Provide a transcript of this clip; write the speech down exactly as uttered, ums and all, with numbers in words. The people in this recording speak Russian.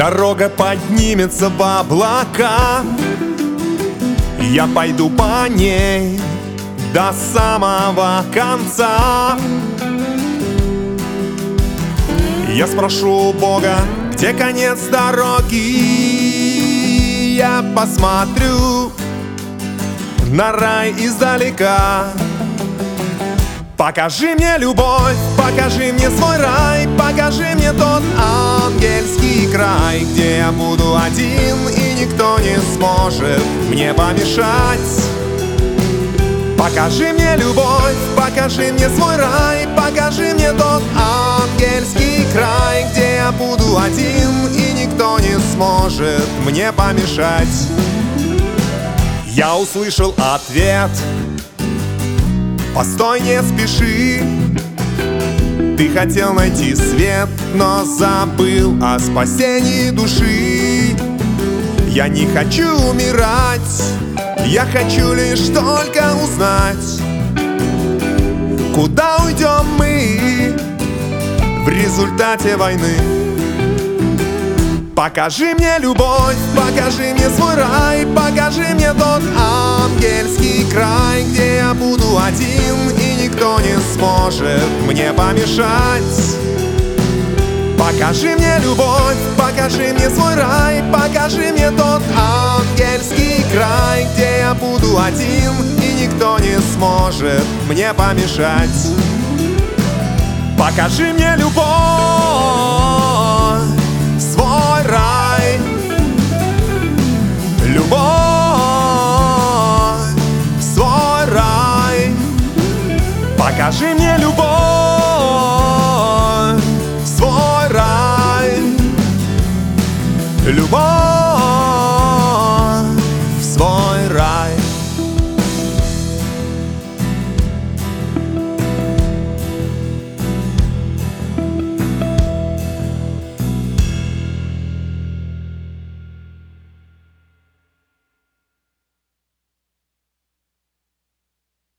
Дорога поднимется в облака, я пойду по ней до самого конца. Я спрошу у Бога, где конец дороги. Я посмотрю на рай издалека. Покажи мне любовь, покажи мне свой рай, покажи мне тот ангельский край, где я буду один и никто не сможет мне помешать. Покажи мне любовь, покажи мне свой рай, покажи мне тот ангельский край, где я буду один и никто не сможет мне помешать. Я услышал ответ: постой, не спеши. Ты хотел найти свет, но забыл о спасении души. Я не хочу умирать, я хочу лишь только узнать, куда уйдем мы в результате войны. Покажи мне любовь, покажи мне свой рай, покажи мне тот ангельский край, где я буду один и никто не сможет мне помешать. Покажи мне любовь, покажи мне свой рай, покажи мне тот ангельский край, где я буду один и никто не сможет мне помешать. Покажи мне любовь.